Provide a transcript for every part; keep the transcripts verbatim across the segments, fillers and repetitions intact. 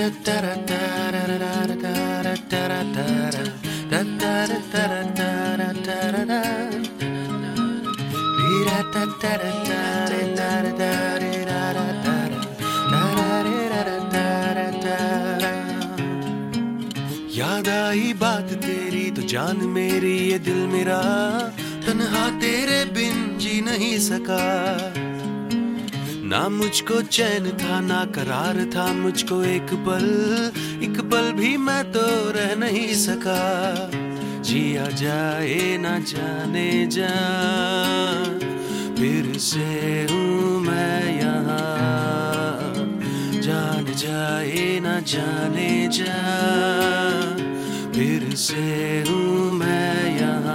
याद आई बात तेरी तो जान मेरी ये दिल मेरा तन्हा तेरे बिन जी नहीं सका। ना मुझको चैन था ना करार था मुझको एक पल एक पल भी मैं तो रह नहीं सका। जिया जाए ना जाने जा फिर से हूँ मैं यहाँ। जान जाए ना जाने जा फिर से हूँ मैं यहाँ।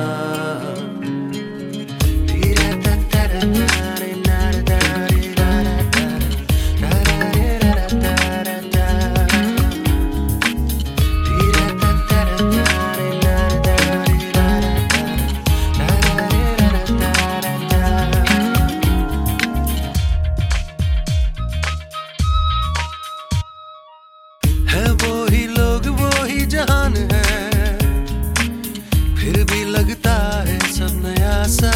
है वो ही लोग वो ही जहान है फिर भी लगता है सब नया सा।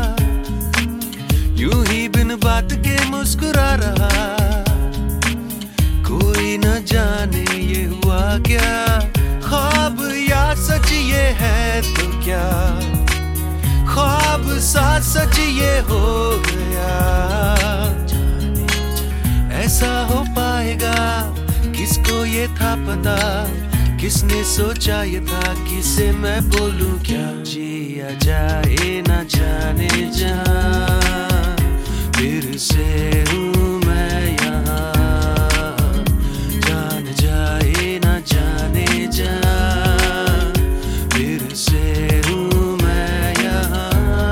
यूं ही बिन बात के मुस्कुरा रहा कोई न जाने ये हुआ क्या। ख्वाब या सच ये है तो क्या ख्वाब सा सच ये हो गया। ऐसा हो पाएगा किसको ये था पता किसने सोचा ये था किसे मैं बोलूं क्या। जिया जाए ना जाने जा फिर से हूँ मैं यहाँ। जान जाए ना जाने जा फिर से हूँ मैं यहाँ।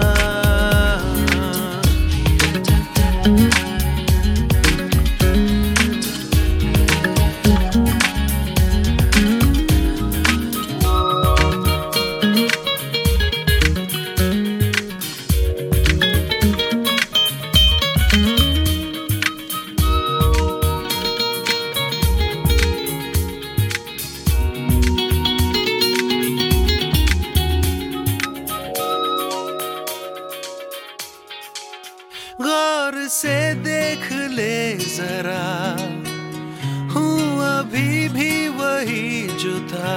गौर से देख ले जरा हूँ अभी भी वही जो था।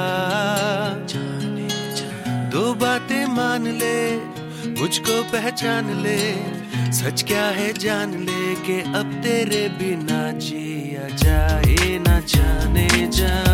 दो बातें मान ले मुझको पहचान ले सच क्या है जान ले के अब तेरे बिना जिया जाए ना जाने जा।